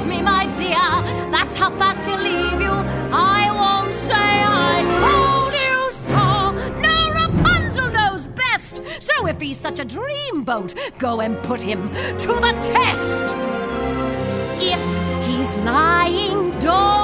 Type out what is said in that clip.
Trust me, my dear, that's how fast he'll leave you. I won't say I told you so. No, Rapunzel knows best. So if he's such a dreamboat, go and put him to the test. If he's lying, don't